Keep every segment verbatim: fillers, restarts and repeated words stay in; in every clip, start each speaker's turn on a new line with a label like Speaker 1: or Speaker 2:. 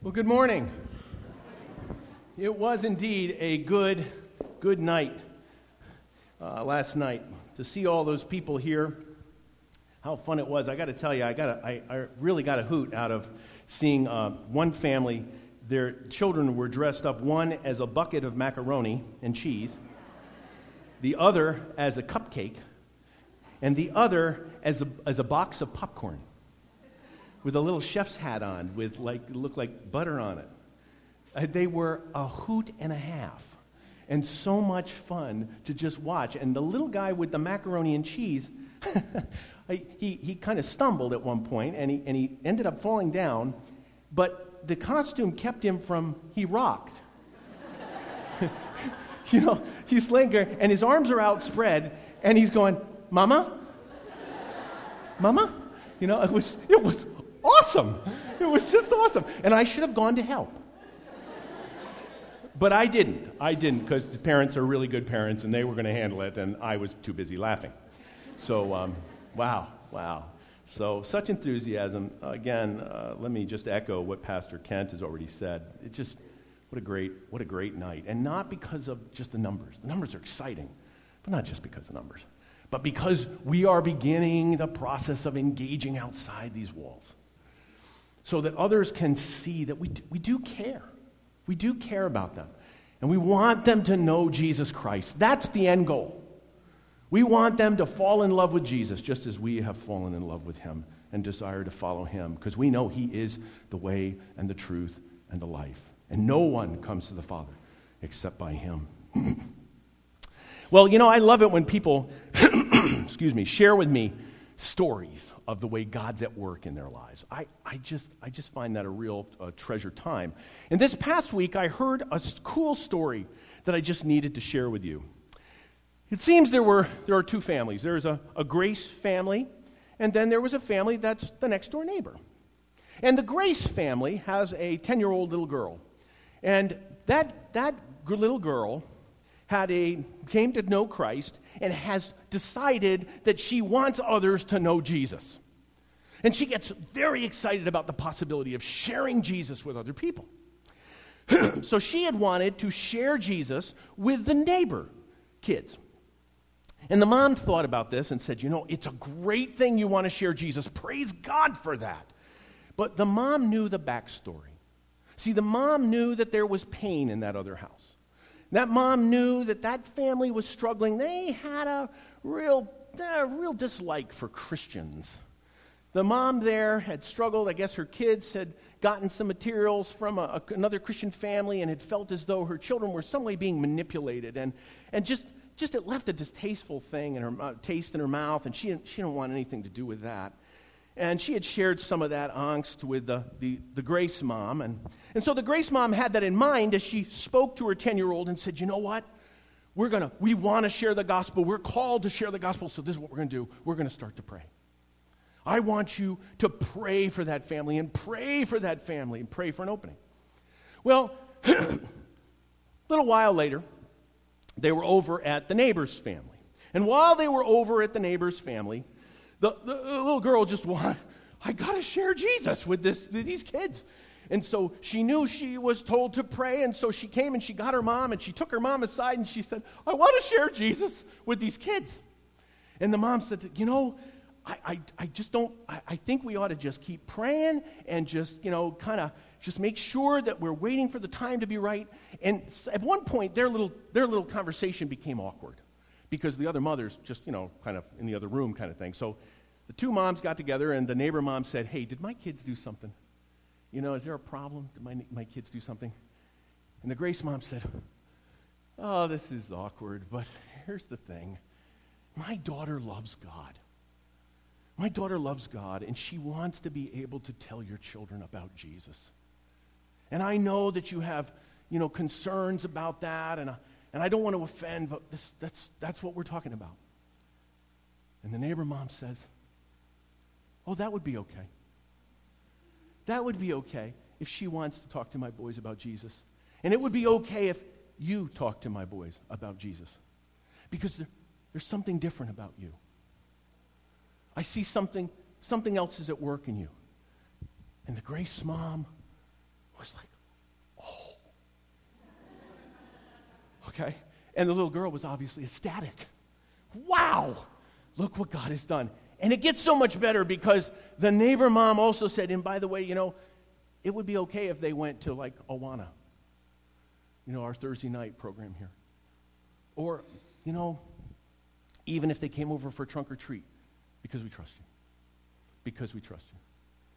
Speaker 1: Well, good morning. It was indeed a good, good night uh, last night to see all those people here. How fun it was! I got to tell you, I got I, I really got a hoot out of seeing uh, one family. Their children were dressed up, one as a bucket of macaroni and cheese, the other as a cupcake, and the other as a as a box of popcorn, with a little chef's hat on, with like looked like butter on it. Uh, they were a hoot and a half, and so much fun to just watch. And the little guy with the macaroni and cheese, I, he he kind of stumbled at one point, and he and he ended up falling down, but the costume kept him from. He rocked. You know, he's laying there, and his arms are outspread, and he's going, "Mama, Mama," you know. It was it was. Awesome. It was just awesome. And I should have gone to help. But I didn't. I didn't because the parents are really good parents and they were going to handle it and I was too busy laughing. So, um, wow, wow. So, such enthusiasm. Again, uh, let me just echo what Pastor Kent has already said. It just, what a great, what a great night. And not because of just the numbers. The numbers are exciting, but not just because of the numbers. But because we are beginning the process of engaging outside these walls. So that others can see that we do, we do care. We do care about them. And we want them to know Jesus Christ. That's the end goal. We want them to fall in love with Jesus just as we have fallen in love with him and desire to follow him because we know he is the way and the truth and the life. And no one comes to the Father except by him. Well, you know, I love it when people, excuse me, share with me stories of the way God's at work in their lives. I, I just I just find that a real uh, treasure time. And this past week, I heard a cool story that I just needed to share with you. It seems there were there are two families. There's a, a Grace family, and then there was a family that's the next door neighbor. And the Grace family has a ten-year-old little girl. And that that little girl had a came to know Christ and has decided that she wants others to know Jesus. And she gets very excited about the possibility of sharing Jesus with other people. So she had wanted to share Jesus with the neighbor kids. And the mom thought about this and said, you know, it's a great thing you want to share Jesus. Praise God for that. But the mom knew the backstory. See, the mom knew that there was pain in that other house. That mom knew that that family was struggling. They had a real, a real dislike for Christians. The mom there had struggled. I guess her kids had gotten some materials from a, a, another Christian family and had felt as though her children were some way being manipulated. And, and just, just it left a distasteful thing in her uh, taste in her mouth, and she didn't, she didn't want anything to do with that. And she had shared some of that angst with the, the, the Grace mom. And, and so the Grace mom had that in mind as she spoke to her ten-year-old and said, you know what? We're gonna, we want to share the gospel. We're called to share the gospel, so this is what we're going to do. We're going to start to pray. I want you to pray for that family and pray for that family and pray for an opening. Well, a little while later, they were over at the neighbor's family. And while they were over at the neighbor's family, The, the, the little girl just wanted, I got to share Jesus with, this, with these kids. And so she knew she was told to pray, and so she came and she got her mom, and she took her mom aside, and she said, I want to share Jesus with these kids. And the mom said, you know, I, I, I just don't, I, I think we ought to just keep praying and just, you know, kind of just make sure that we're waiting for the time to be right. And at one point, their little, their little conversation became awkward. Because the other mother's just, you know, kind of in the other room kind of thing. So the two moms got together, and the neighbor mom said, hey, did my kids do something? You know, is there a problem? Did my, my kids do something? And the Grace mom said, oh, this is awkward, but here's the thing. My daughter loves God. My daughter loves God, and she wants to be able to tell your children about Jesus. And I know that you have, you know, concerns about that, and uh, And I don't want to offend, but this, that's, that's what we're talking about. And the neighbor mom says, oh, that would be okay. That would be okay if she wants to talk to my boys about Jesus. And it would be okay if you talk to my boys about Jesus. Because there, there's something different about you. I see something, something else is at work in you. And the Grace mom was like, okay? And the little girl was obviously ecstatic. Wow, look what God has done. And it gets so much better because the neighbor mom also said, and by the way, you know, it would be okay if they went to like Awana, you know, our Thursday night program here. Or, you know, even if they came over for trunk or treat, because we trust you. Because we trust you.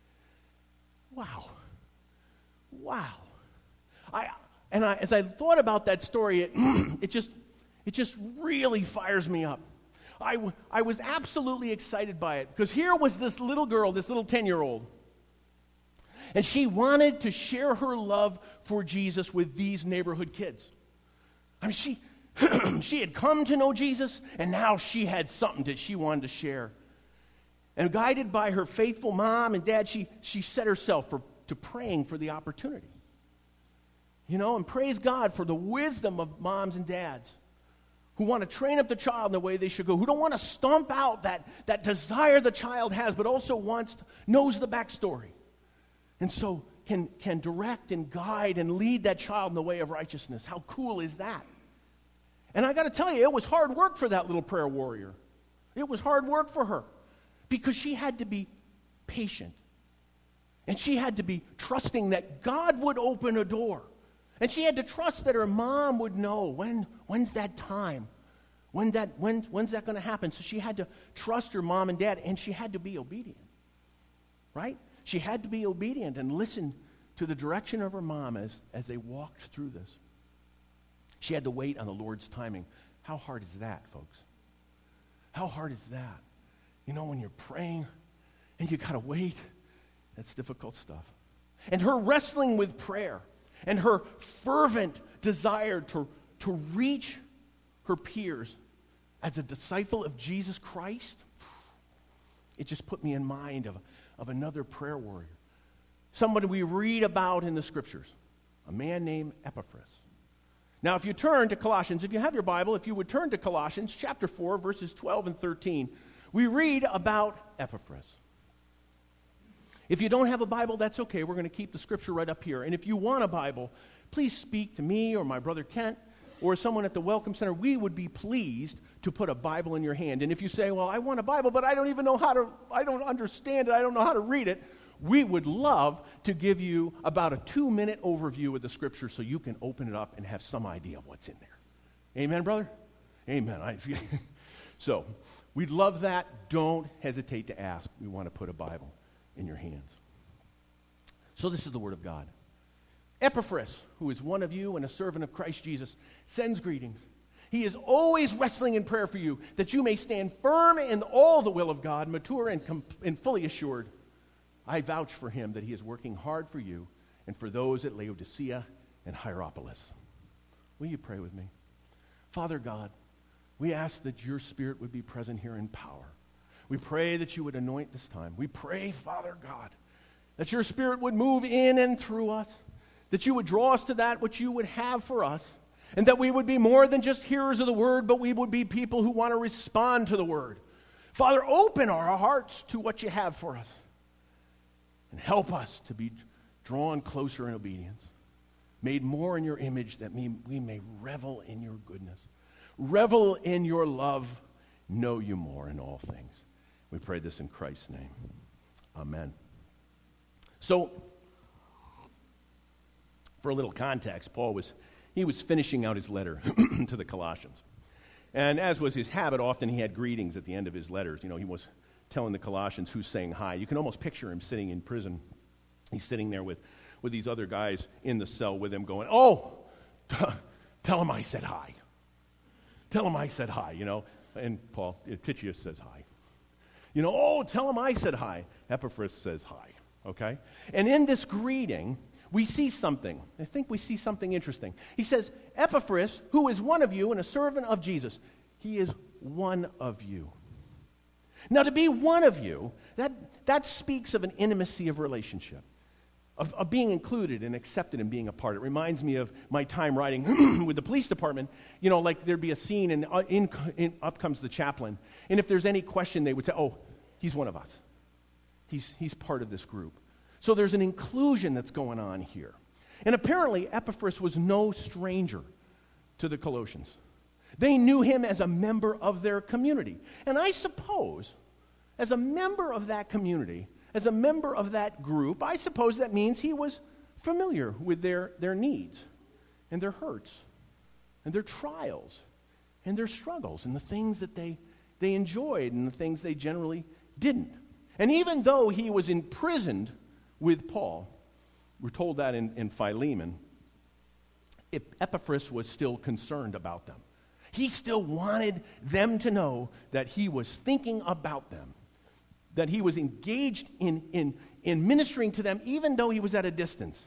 Speaker 1: Wow. Wow. I and I as I thought about that story, it, it just it just really fires me up. I, w- I was absolutely excited by it because here was this little girl, this little ten-year-old, and she wanted to share her love for Jesus with these neighborhood kids. I mean, she she had come to know Jesus, and now she had something that she wanted to share. And guided by her faithful mom and dad, she, she set herself for, to praying for the opportunity. You know, and praise God for the wisdom of moms and dads who want to train up the child in the way they should go, who don't want to stomp out that, that desire the child has, but also wants to, knows the backstory. And so can, can direct and guide and lead that child in the way of righteousness. How cool is that? And I got to tell you, it was hard work for that little prayer warrior. It was hard work for her because she had to be patient. And she had to be trusting that God would open a door. And she had to trust that her mom would know when, when's that time? When that, when, when's that going to happen? So she had to trust her mom and dad, and she had to be obedient. Right? She had to be obedient and listen to the direction of her mom as, as they walked through this. She had to wait on the Lord's timing. How hard is that, folks? How hard is that? You know, when you're praying and you got to wait, that's difficult stuff. And her wrestling with prayer and her fervent desire to, to reach her peers as a disciple of Jesus Christ, it just put me in mind of, of another prayer warrior. Somebody we read about in the Scriptures, a man named Epaphras. Now, if you turn to Colossians, if you have your Bible, if you would turn to Colossians chapter four, verses twelve and thirteen, we read about Epaphras. If you don't have a Bible, that's okay. We're going to keep the Scripture right up here. And if you want a Bible, please speak to me or my brother Kent or someone at the Welcome Center. We would be pleased to put a Bible in your hand. And if you say, well, I want a Bible, but I don't even know how to, I don't understand it, I don't know how to read it, we would love to give you about a two-minute overview of the Scripture so you can open it up and have some idea of what's in there. Amen, brother? Amen. I, so, we'd love that. Don't hesitate to ask. We want to put a Bible in your hands. So this is the Word of God. Epaphras, who is one of you and a servant of Christ Jesus, sends greetings. He is always wrestling in prayer for you, that you may stand firm in all the will of God, mature and, com- and fully assured. I vouch for him that he is working hard for you and for those at Laodicea and Hierapolis. Will you pray with me? Father God, we ask that your Spirit would be present here in power. We pray that you would anoint this time. We pray, Father God, that your Spirit would move in and through us, that you would draw us to that which you would have for us, and that we would be more than just hearers of the word, but we would be people who want to respond to the word. Father, open our hearts to what you have for us, and help us to be drawn closer in obedience, made more in your image, that we, we may revel in your goodness, revel in your love, know you more in all things. We pray this in Christ's name. Amen. So, for a little context, Paul was, he was finishing out his letter to the Colossians. And as was his habit, often he had greetings at the end of his letters. You know, he was telling the Colossians who's saying hi. You can almost picture him sitting in prison. He's sitting there with, with these other guys in the cell with him going, oh, tell him I said hi. Tell him I said hi, you know. And Paul, Titius says hi. You know, oh, tell him I said hi. Epaphras says hi, okay? And in this greeting, we see something. I think we see something interesting. He says, Epaphras, who is one of you and a servant of Jesus. He is one of you. Now, to be one of you, that, that speaks of an intimacy of relationship, of, of being included and accepted and being a part. It reminds me of my time riding with the police department. You know, like there'd be a scene and uh, in, in, up comes the chaplain. And if there's any question, they would say, oh, he's one of us. He's, he's part of this group. So there's an inclusion that's going on here. And apparently, Epaphras was no stranger to the Colossians. They knew him as a member of their community. And I suppose, as a member of that community, as a member of that group, I suppose that means he was familiar with their, their needs and their hurts and their trials and their struggles and the things that they, they enjoyed and the things they generally didn't. And even though he was imprisoned with Paul, we're told that in, in Philemon, Epaphras was still concerned about them. He still wanted them to know that he was thinking about them, that he was engaged in, in, in ministering to them even though he was at a distance.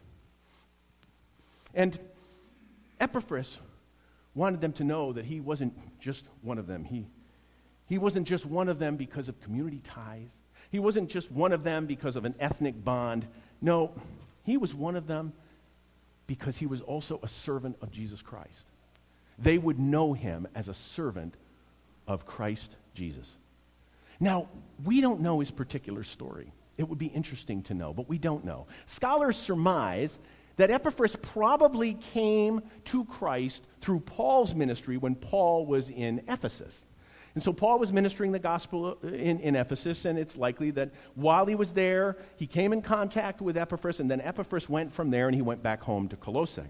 Speaker 1: And Epaphras wanted them to know that he wasn't just one of them. He, he wasn't just one of them because of community ties. He wasn't just one of them because of an ethnic bond. No, he was one of them because he was also a servant of Jesus Christ. They would know him as a servant of Christ Jesus. Now, we don't know his particular story. It would be interesting to know, but we don't know. Scholars surmise that Epaphras probably came to Christ through Paul's ministry when Paul was in Ephesus. And so Paul was ministering the gospel in, in Ephesus, and it's likely that while he was there, he came in contact with Epaphras, and then Epaphras went from there and he went back home to Colossae.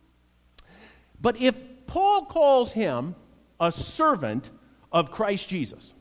Speaker 1: But if Paul calls him a servant of Christ Jesus,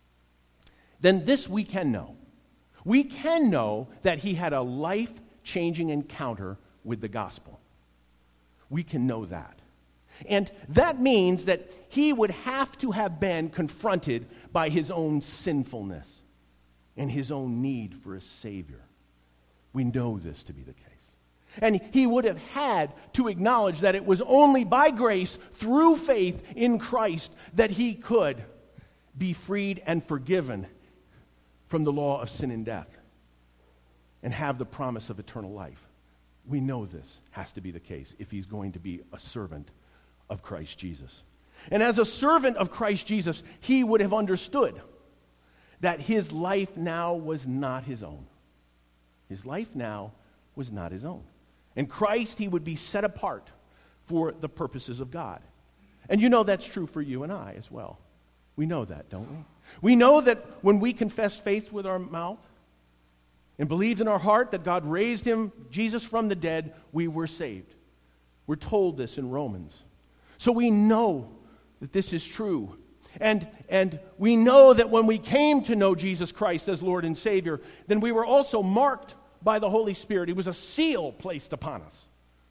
Speaker 1: then this we can know. We can know that he had a life-changing encounter with the gospel. We can know that. And that means that he would have to have been confronted by his own sinfulness and his own need for a Savior. We know this to be the case. And he would have had to acknowledge that it was only by grace, through faith in Christ, that he could be freed and forgiven from the law of sin and death and have the promise of eternal life. We know this has to be the case if he's going to be a servant of Christ Jesus. And as a servant of Christ Jesus, he would have understood that his life now was not his own. His life now was not his own. In Christ, he would be set apart for the purposes of God. And you know that's true for you and I as well. We know that, don't we? We know that when we confess faith with our mouth and believed in our heart that God raised him, Jesus, from the dead, we were saved. We're told this in Romans. So we know that this is true. And, and we know that when we came to know Jesus Christ as Lord and Savior, then we were also marked by the Holy Spirit. It was a seal placed upon us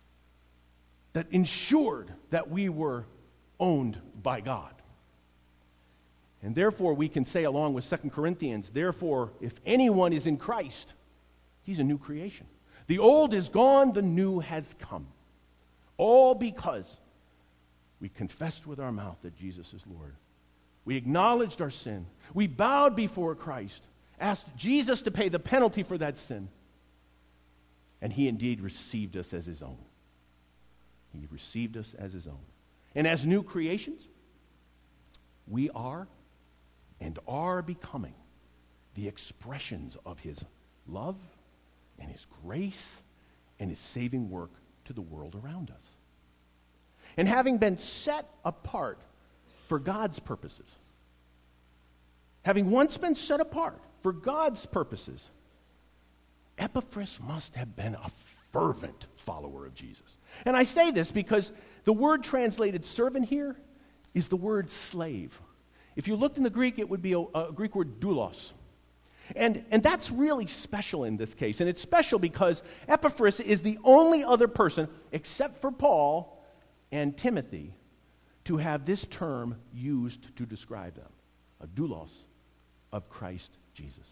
Speaker 1: that ensured that we were owned by God. And therefore, we can say along with Second Corinthians, therefore, if anyone is in Christ, he's a new creation. The old is gone, the new has come. All because we confessed with our mouth that Jesus is Lord. We acknowledged our sin. We bowed before Christ, asked Jesus to pay the penalty for that sin. And he indeed received us as his own. He received us as his own. And as new creations, we are and are becoming the expressions of his love and his grace and his saving work to the world around us. And having been set apart for God's purposes, having once been set apart for God's purposes, Epaphras must have been a fervent follower of Jesus. And I say this because the word translated servant here is the word slave. If you looked in the Greek, it would be a, a Greek word doulos. And, and that's really special in this case. And it's special because Epaphras is the only other person, except for Paul and Timothy, to have this term used to describe them. A doulos of Christ Jesus.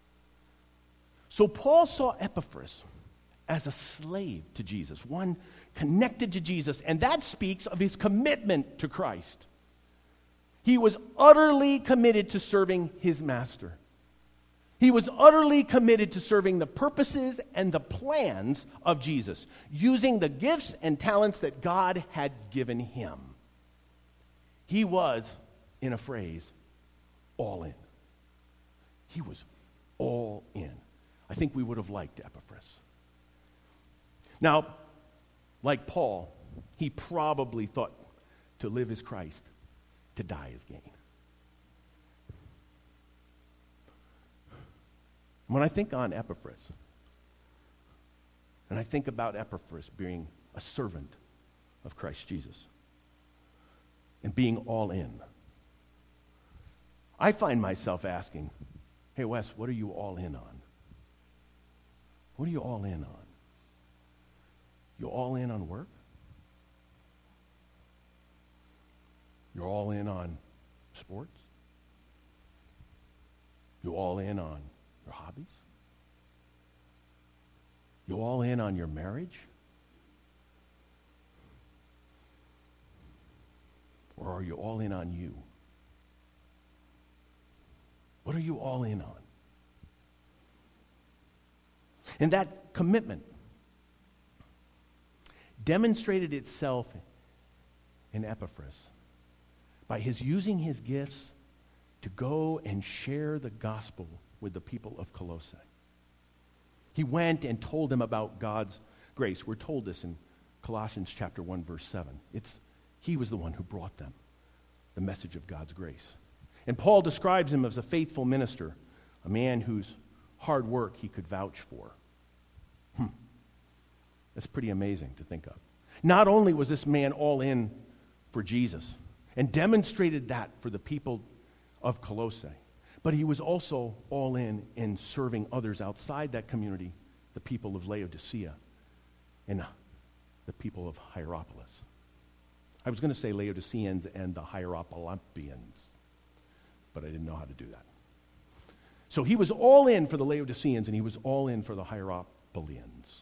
Speaker 1: So Paul saw Epaphras as a slave to Jesus, one connected to Jesus, and that speaks of his commitment to Christ. He was utterly committed to serving his master. He was utterly committed to serving the purposes and the plans of Jesus, using the gifts and talents that God had given him. He was, in a phrase, all in. He was all in. I think we would have liked Epaphras. Now, like Paul, he probably thought To live is Christ, to die is gain. When I think on Epaphras, and I think about Epaphras being a servant of Christ Jesus and being all in, I find myself asking, hey, Wes, what are you all in on? What are you all in on? You all in on work? You're all in on sports? You all in on your hobbies? You all in on your marriage? Or are you all in on you? What are you all in on? And that commitment demonstrated itself in Epaphras by his using his gifts to go and share the gospel with the people of Colossae. He went and told them about God's grace. We're told this in Colossians chapter one, verse seven. It's, he was the one who brought them the message of God's grace. And Paul describes him as a faithful minister, a man whose hard work he could vouch for. Hmm. That's pretty amazing to think of. Not only was this man all in for Jesus and demonstrated that for the people of Colossae, but he was also all in in serving others outside that community, the people of Laodicea and the people of Hierapolis. I was going to say Laodiceans and the Hierapolypians, but I didn't know how to do that. So he was all in for the Laodiceans and he was all in for the Hierapolians.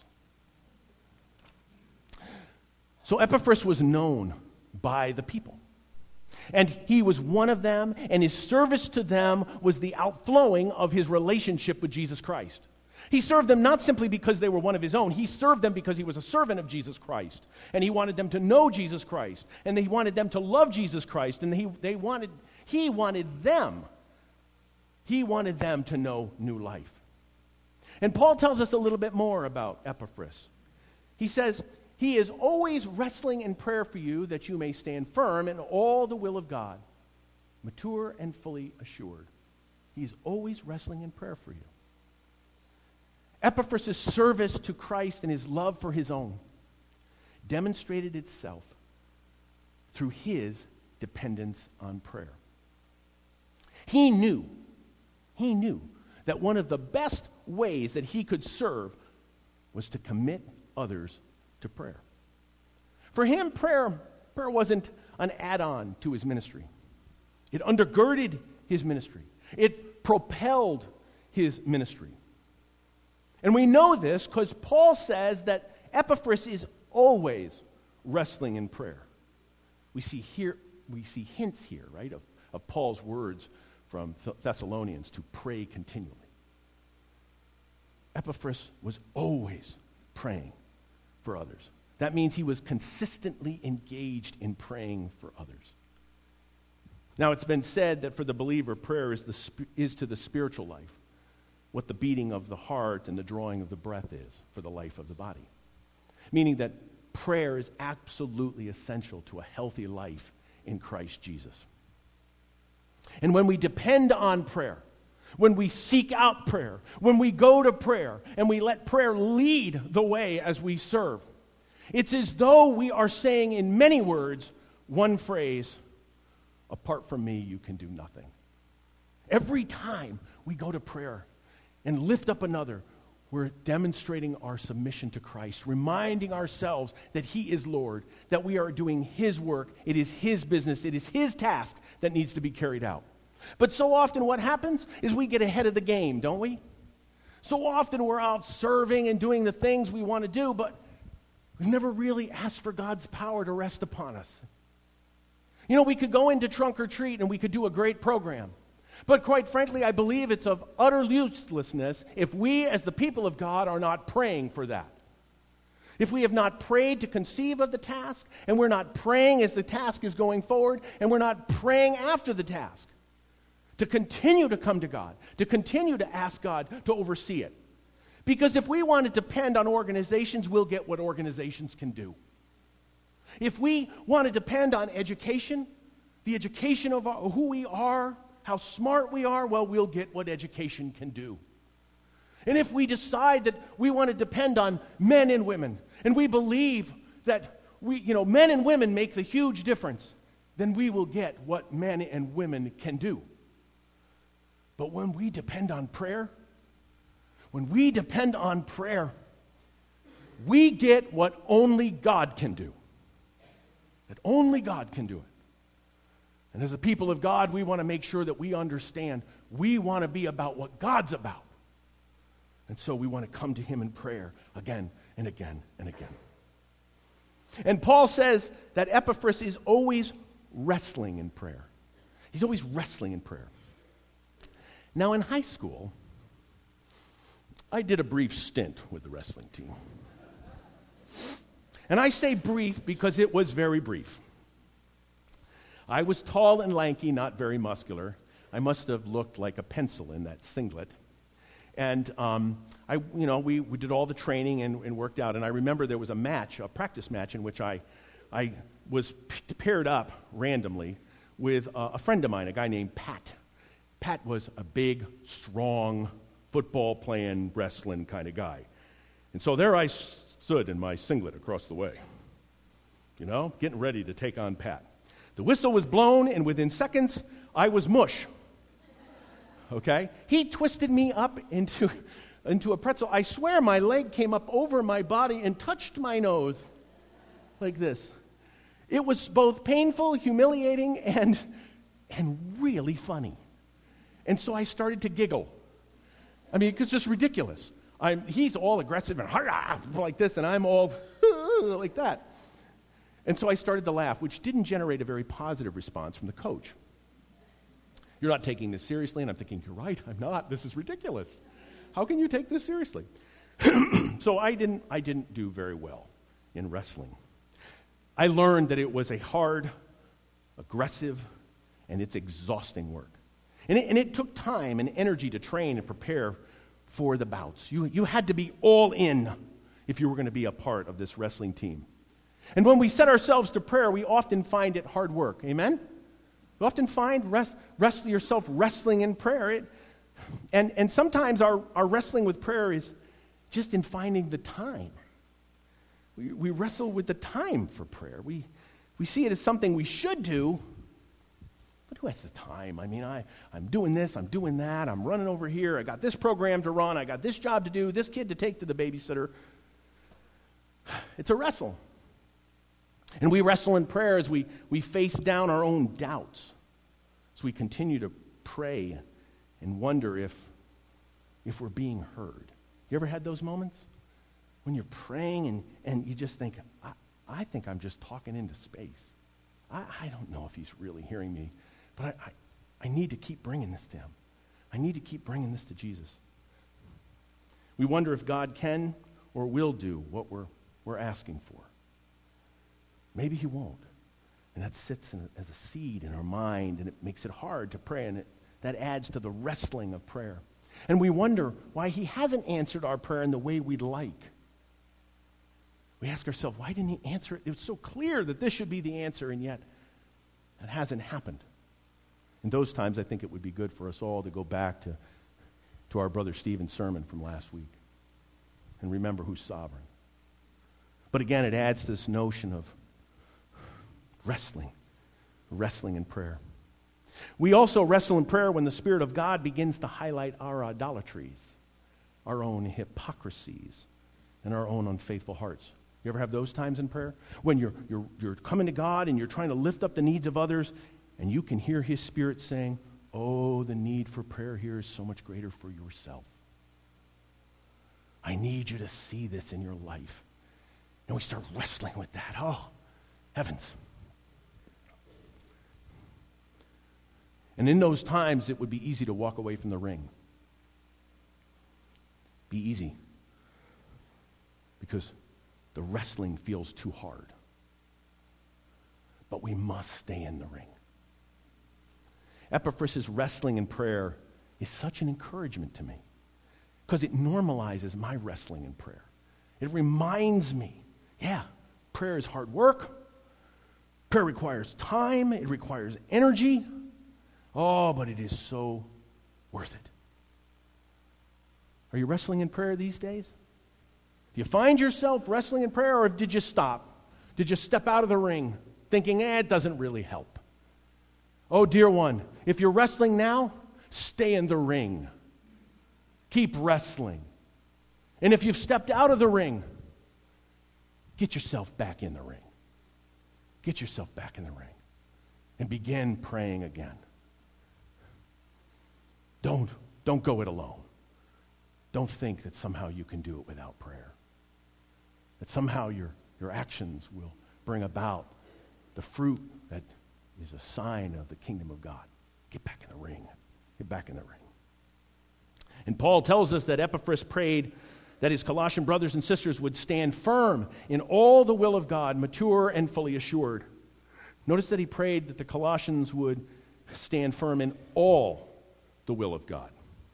Speaker 1: So Epaphras was known by the people. And he was one of them, and his service to them was the outflowing of his relationship with Jesus Christ. He served them not simply because they were one of his own. He served them because he was a servant of Jesus Christ. And he wanted them to know Jesus Christ. And he wanted them to love Jesus Christ. And he, they wanted, he wanted them. He wanted them to know new life. And Paul tells us a little bit more about Epaphras. He says, he is always wrestling in prayer for you that you may stand firm in all the will of God, mature and fully assured. He is always wrestling in prayer for you. Epaphras' service to Christ and his love for his own demonstrated itself through his dependence on prayer. He knew, he knew that one of the best ways that he could serve was to commit others to prayer. For him, prayer, prayer wasn't an add-on to his ministry. It undergirded his ministry. It propelled his ministry. And we know this because Paul says that Epaphras is always wrestling in prayer. We see here, we see hints here, right, of, of Paul's words from Thessalonians to pray continually. Epaphras was always praying for others. That means he was consistently engaged in praying for others. Now, it's been said that for the believer, prayer is, the, is to the spiritual life what the beating of the heart and the drawing of the breath is for the life of the body. Meaning that prayer is absolutely essential to a healthy life in Christ Jesus. And when we depend on prayer, when we seek out prayer, when we go to prayer, and we let prayer lead the way as we serve, it's as though we are saying in many words one phrase, apart from me, you can do nothing. Every time we go to prayer and lift up another, we're demonstrating our submission to Christ, reminding ourselves that he is Lord, that we are doing his work, it is his business, it is his task that needs to be carried out. But so often what happens is we get ahead of the game, don't we? So often we're out serving and doing the things we want to do, but we've never really asked for God's power to rest upon us. You know, we could go into Trunk or Treat and we could do a great program. But quite frankly, I believe it's of utter uselessness if we as the people of God are not praying for that. If we have not prayed to conceive of the task, and we're not praying as the task is going forward, and we're not praying after the task, to continue to come to God, to continue to ask God to oversee it. Because if we want to depend on organizations, we'll get what organizations can do. If we want to depend on education, the education of our, who we are, how smart we are, well, we'll get what education can do. And if we decide that we want to depend on men and women, and we believe that we, you know, men and women make the huge difference, then we will get what men and women can do. But when we depend on prayer, when we depend on prayer, we get what only God can do. That only God can do it. And as a people of God, we want to make sure that we understand we want to be about what God's about. And so we want to come to Him in prayer again and again and again. And Paul says that Epaphras is always wrestling in prayer. He's always wrestling in prayer. Now, in high school, I did a brief stint with the wrestling team. And I say brief because it was very brief. I was tall and lanky, not very muscular. I must have looked like a pencil in that singlet. And um, I, you know, we, we did all the training and, and worked out. And I remember there was a match, a practice match, in which I, I was p- paired up randomly with uh, a friend of mine, a guy named Pat. Pat was a big, strong, football-playing, wrestling kind of guy. And so there I stood in my singlet across the way, you know, getting ready to take on Pat. The whistle was blown, and within seconds, I was mush. Okay? He twisted me up into, into a pretzel. I swear my leg came up over my body and touched my nose like this. It was both painful, humiliating, and, and really funny. And so I started to giggle. I mean, it's just ridiculous. I'm, he's all aggressive and like this, and I'm all like that. And so I started to laugh, which didn't generate a very positive response from the coach. You're not taking this seriously, and I'm thinking, you're right, I'm not. This is ridiculous. How can you take this seriously? So I didn't, I didn't do very well in wrestling. I learned that it was a hard, aggressive, and it's exhausting work. And it, and it took time and energy to train and prepare for the bouts. You, you had to be all in if you were going to be a part of this wrestling team. And when we set ourselves to prayer, we often find it hard work. Amen? You often find rest, rest yourself wrestling in prayer. It, and, and sometimes our, our wrestling with prayer is just in finding the time. We, we wrestle with the time for prayer. We, we see it as something we should do, but who has the time? I mean, I, I'm doing this, I'm doing that, I'm running over here, I got this program to run, I got this job to do, this kid to take to the babysitter. It's a wrestle. And we wrestle in prayer as we, we face down our own doubts. As we continue to pray and wonder if, if we're being heard. You ever had those moments? When you're praying and, and you just think, I, I think I'm just talking into space. I, I don't know if he's really hearing me, but I, I, I need to keep bringing this to him. I need to keep bringing this to Jesus. We wonder if God can or will do what we're, we're asking for. Maybe he won't. And that sits in, as a seed in our mind, and it makes it hard to pray, and it, that adds to the wrestling of prayer. And we wonder why he hasn't answered our prayer in the way we'd like. We ask ourselves, why didn't he answer it? It was so clear that this should be the answer, and yet that hasn't happened. In those times, I think it would be good for us all to go back to, to our brother Stephen's sermon from last week and remember who's sovereign. But again, it adds to this notion of wrestling, wrestling in prayer. We also wrestle in prayer when the Spirit of God begins to highlight our idolatries, our own hypocrisies, and our own unfaithful hearts. You ever have those times in prayer? When you're, you're, you're coming to God and you're trying to lift up the needs of others, and you can hear his Spirit saying, oh, the need for prayer here is so much greater for yourself. I need you to see this in your life. And we start wrestling with that. Oh, heavens. And in those times, it would be easy to walk away from the ring. Be easy. Because the wrestling feels too hard. But we must stay in the ring. Epaphras' wrestling in prayer is such an encouragement to me. Because it normalizes my wrestling in prayer. It reminds me, yeah, prayer is hard work. Prayer requires time. It requires energy. Oh, but it is so worth it. Are you wrestling in prayer these days? Do you find yourself wrestling in prayer, or did you stop? Did you step out of the ring thinking, eh, it doesn't really help? Oh, dear one, if you're wrestling now, stay in the ring. Keep wrestling. And if you've stepped out of the ring, get yourself back in the ring. Get yourself back in the ring and begin praying again. Don't, don't go it alone. Don't think that somehow you can do it without prayer. That somehow your, your actions will bring about the fruit that is a sign of the kingdom of God. Get back in the ring. Get back in the ring. And Paul tells us that Epaphras prayed that his Colossian brothers and sisters would stand firm in all the will of God, mature and fully assured. Notice that he prayed that the Colossians would stand firm in all the will of God.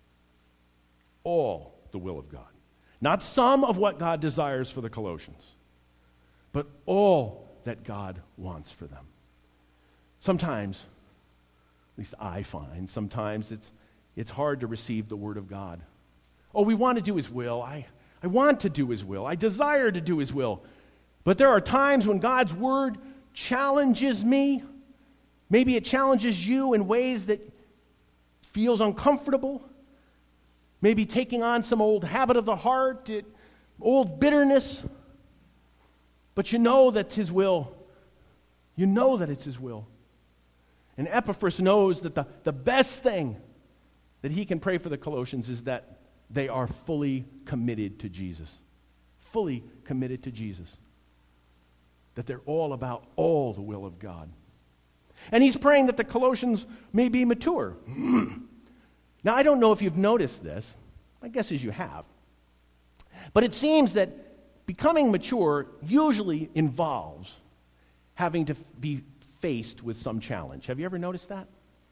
Speaker 1: All the will of God. Not some of what God desires for the Colossians, but all that God wants for them. Sometimes, at least I find, sometimes it's it's hard to receive the Word of God. Oh, we want to do His will. I, I want to do His will. I desire to do His will. But there are times when God's Word challenges me. Maybe it challenges you in ways that feels uncomfortable. Maybe taking on some old habit of the heart, it, old bitterness. But you know that's His will. You know that it's His will. And Epaphras knows that the, the best thing that he can pray for the Colossians is that they are fully committed to Jesus. Fully committed to Jesus. That they're all about all the will of God. And he's praying that the Colossians may be mature. Now, I don't know if you've noticed this. My guess is you have. But it seems that becoming mature usually involves having to be faced with some challenge. Have you ever noticed that?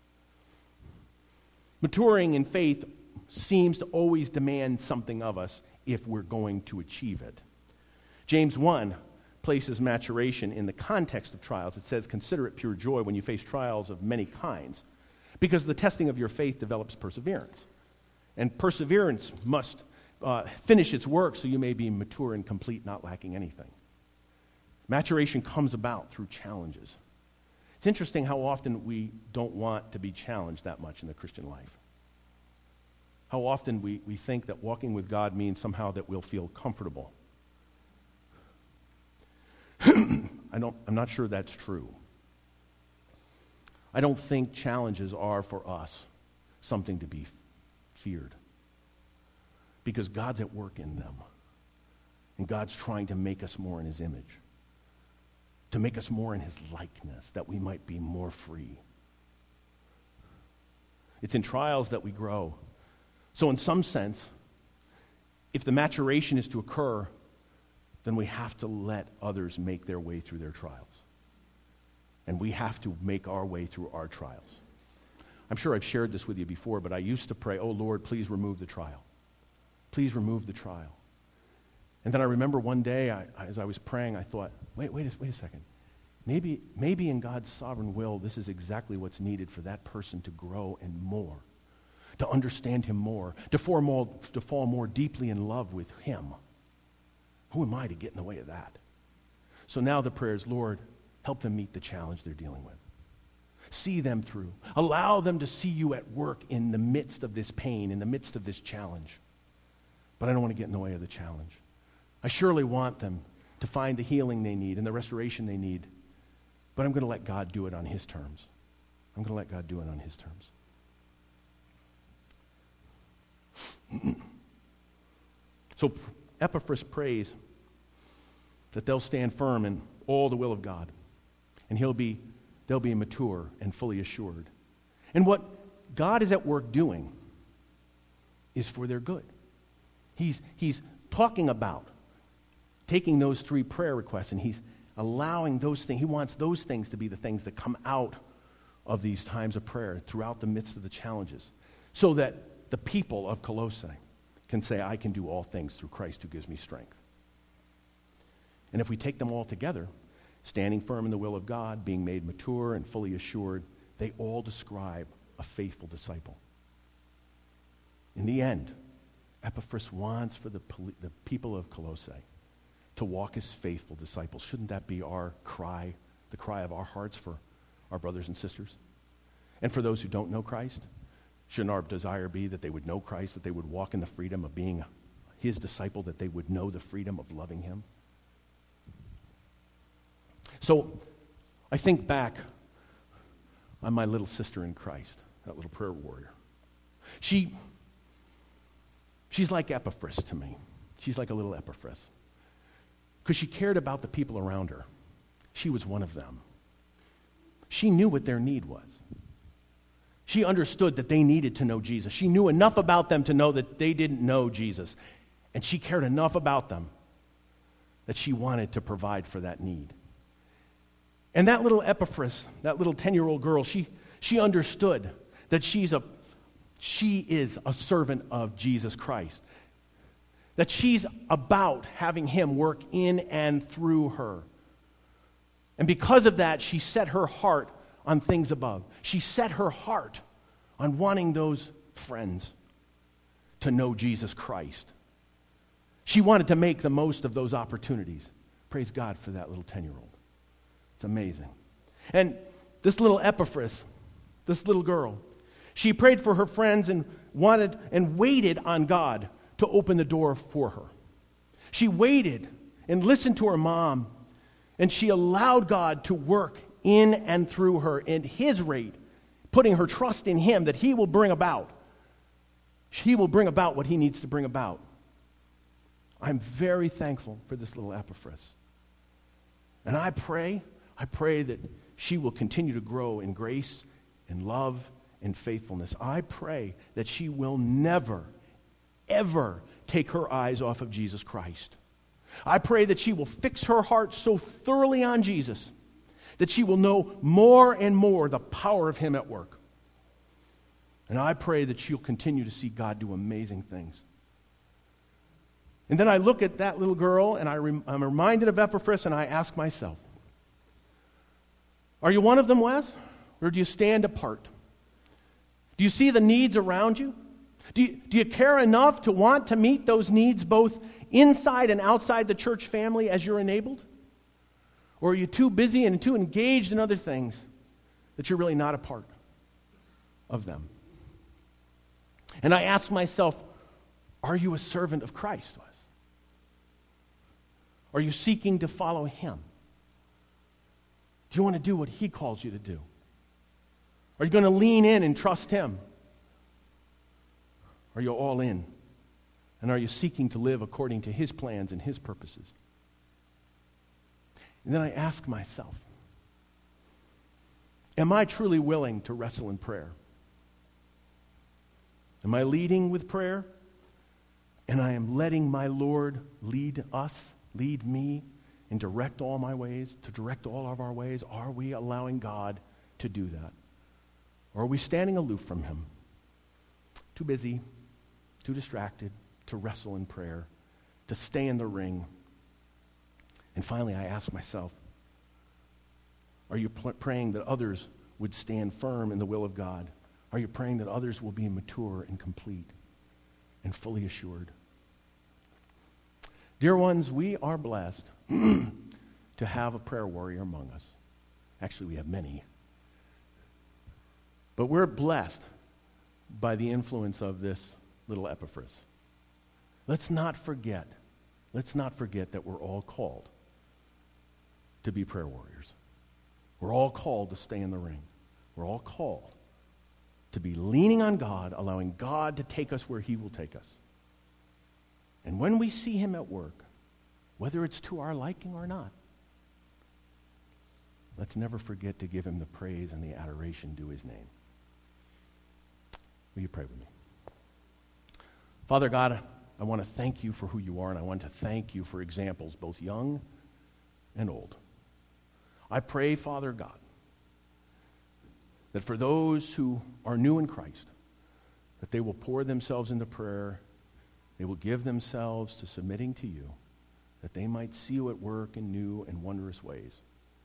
Speaker 1: Maturing in faith seems to always demand something of us if we're going to achieve it. James one places maturation in the context of trials. It says, "Consider it pure joy when you face trials of many kinds, because the testing of your faith develops perseverance. And perseverance must uh, finish its work so you may be mature and complete, not lacking anything." Maturation comes about through challenges. It's interesting how often we don't want to be challenged that much in the Christian life. How often we, we think that walking with God means somehow that we'll feel comfortable. I don't, I'm not sure that's true. I don't think challenges are for us something to be feared. Because God's at work in them. And God's trying to make us more in His image. To make us more in His likeness, that we might be more free. It's in trials that we grow. So in some sense, if the maturation is to occur, then we have to let others make their way through their trials. And we have to make our way through our trials. I'm sure I've shared this with you before, but I used to pray, "Oh Lord, please remove the trial. Please remove the trial." And then I remember one day, I, as I was praying, I thought, wait, wait, a, wait a second. Maybe, maybe in God's sovereign will, this is exactly what's needed for that person to grow and more, to understand Him more, to fall more, to fall more deeply in love with Him. Who am I to get in the way of that? So now the prayer is, Lord, help them meet the challenge they're dealing with. See them through. Allow them to see you at work in the midst of this pain, in the midst of this challenge. But I don't want to get in the way of the challenge. I surely want them to find the healing they need and the restoration they need. But I'm going to let God do it on His terms. I'm going to let God do it on His terms. So Epaphras prays that they'll stand firm in all the will of God. And he'll be, they'll be mature and fully assured. And what God is at work doing is for their good. He's, he's talking about taking those three prayer requests, and He's allowing those things, He wants those things to be the things that come out of these times of prayer throughout the midst of the challenges, so that the people of Colossae can say, "I can do all things through Christ who gives me strength." And if we take them all together, standing firm in the will of God, being made mature and fully assured, they all describe a faithful disciple. In the end, Epaphras wants for the, the people of Colossae to walk as faithful disciples. Shouldn't that be our cry, the cry of our hearts for our brothers and sisters? And for those who don't know Christ, shouldn't our desire be that they would know Christ, that they would walk in the freedom of being his disciple, that they would know the freedom of loving him? So I think back on my little sister in Christ, that little prayer warrior. She, she's like Epaphras to me. She's like a little Epaphras. Because she cared about the people around her. She was one of them. She knew what their need was. She understood that they needed to know Jesus. She knew enough about them to know that they didn't know Jesus. And she cared enough about them that she wanted to provide for that need. And that little Epaphras, that little ten-year-old girl, she, she understood that she's a, she is a servant of Jesus Christ. That she's about having him work in and through her. And because of that, she set her heart on things above. She set her heart on wanting those friends to know Jesus Christ. She wanted to make the most of those opportunities. Praise God for that little ten-year-old. It's amazing. And this little Epaphras, this little girl, she prayed for her friends and wanted and waited on God to open the door for her. She waited and listened to her mom, and she allowed God to work in and through her at his rate, putting her trust in him that he will bring about. He will bring about what he needs to bring about. I'm very thankful for this little Epaphras. And I pray, I pray that she will continue to grow in grace and love and faithfulness. I pray that she will never, ever take her eyes off of Jesus Christ. I pray that she will fix her heart so thoroughly on Jesus that she will know more and more the power of him at work. And I pray that she'll continue to see God do amazing things. And then I look at that little girl, and I rem- I'm reminded of Epaphras, and I ask myself, are you one of them, Wes? Or do you stand apart? Do you see the needs around you? Do you, do you care enough to want to meet those needs both inside and outside the church family as you're enabled? Or are you too busy and too engaged in other things that you're really not a part of them? And I ask myself, are you a servant of Christ, Wes? Are you seeking to follow him? Do you want to do what he calls you to do? Are you going to lean in and trust him? Are you all in? And are you seeking to live according to his plans and his purposes? And then I ask myself, am I truly willing to wrestle in prayer? Am I leading with prayer? And I am letting my Lord lead us, lead me, and direct all my ways, to direct all of our ways? Are we allowing God to do that? Or are we standing aloof from him? Too busy, too distracted to wrestle in prayer, to stay in the ring. And finally, I ask myself, are you pl- praying that others would stand firm in the will of God? Are you praying that others will be mature and complete and fully assured? Dear ones, we are blessed to have a prayer warrior among us. Actually, we have many. But we're blessed by the influence of this little Epaphras. Let's not forget, let's not forget that we're all called to be prayer warriors. We're all called to stay in the ring. We're all called to be leaning on God, allowing God to take us where he will take us. And when we see him at work, whether it's to our liking or not, let's never forget to give him the praise and the adoration due his name. Will you pray with me? Father God, I want to thank you for who you are, and I want to thank you for examples, both young and old. I pray, Father God, that for those who are new in Christ, that they will pour themselves into prayer, they will give themselves to submitting to you, that they might see you at work in new and wondrous ways.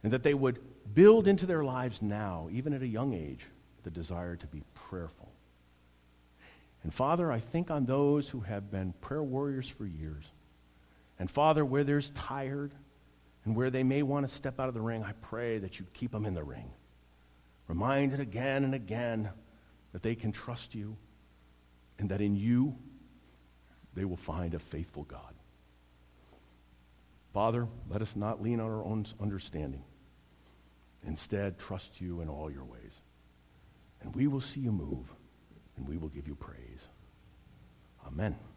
Speaker 1: and that they would build into their lives now, even at a young age, the desire to be prayerful. And Father, I think on those who have been prayer warriors for years. And Father, where there's tired and where they may want to step out of the ring, I pray that you keep them in the ring. Reminded again and again that they can trust you and that in you they will find a faithful God. Father, let us not lean on our own understanding. Instead, trust you in all your ways. And we will see you move, and we will give you praise. Amen.